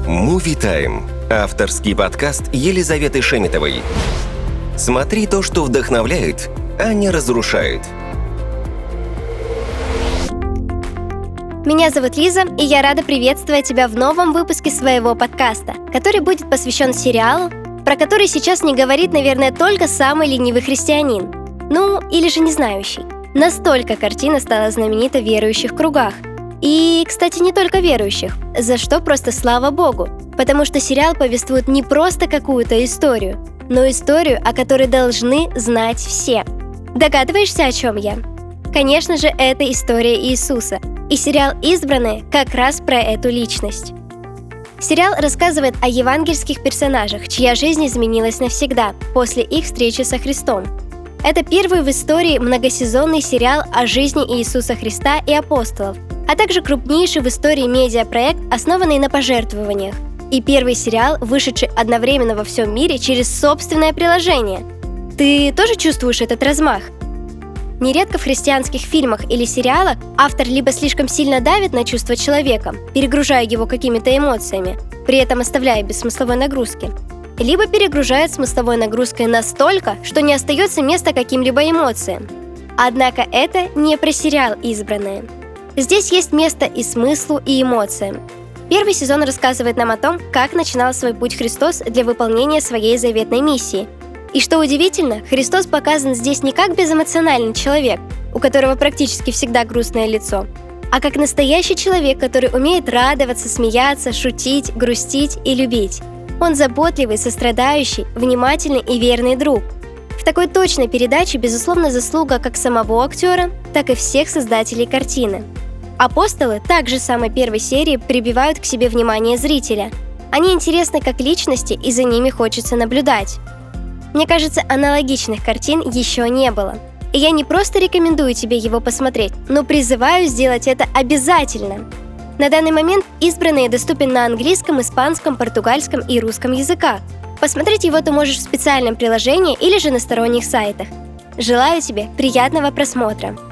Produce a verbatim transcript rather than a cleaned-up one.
Movie Time. Авторский подкаст Елизаветы Шеметовой. Смотри то, что вдохновляет, а не разрушает. Меня зовут Лиза, и я рада приветствовать тебя в новом выпуске своего подкаста, который будет посвящен сериалу, про который сейчас не говорит, наверное, только самый ленивый христианин. Ну, или же не знающий. Настолько картина стала знаменита в верующих кругах. И, кстати, не только верующих, за что просто слава Богу, потому что сериал повествует не просто какую-то историю, но историю, о которой должны знать все. Догадываешься, о чем я? Конечно же, это история Иисуса, и сериал «Избранные» как раз про эту личность. Сериал рассказывает о евангельских персонажах, чья жизнь изменилась навсегда после их встречи со Христом. Это первый в истории многосезонный сериал о жизни Иисуса Христа и апостолов, а также крупнейший в истории медиапроект, основанный на пожертвованиях, и первый сериал, вышедший одновременно во всем мире через собственное приложение. Ты тоже чувствуешь этот размах? Нередко в христианских фильмах или сериалах автор либо слишком сильно давит на чувства человека, перегружая его какими-то эмоциями, при этом оставляя без смысловой нагрузки, либо перегружает смысловой нагрузкой настолько, что не остается места каким-либо эмоциям. Однако это не про сериал «Избранные». Здесь есть место и смыслу, и эмоциям. Первый сезон рассказывает нам о том, как начинал свой путь Христос для выполнения своей заветной миссии. И что удивительно, Христос показан здесь не как безэмоциональный человек, у которого практически всегда грустное лицо, а как настоящий человек, который умеет радоваться, смеяться, шутить, грустить и любить. Он заботливый, сострадающий, внимательный и верный друг. В такой точной передаче, безусловно, заслуга как самого актера, так и всех создателей картины. Апостолы также с самой первой серии прибивают к себе внимание зрителя. Они интересны как личности, и за ними хочется наблюдать. Мне кажется, аналогичных картин еще не было. И я не просто рекомендую тебе его посмотреть, но призываю сделать это обязательно. На данный момент «Избранные» доступен на английском, испанском, португальском и русском языках. Посмотреть его ты можешь в специальном приложении или же на сторонних сайтах. Желаю тебе приятного просмотра!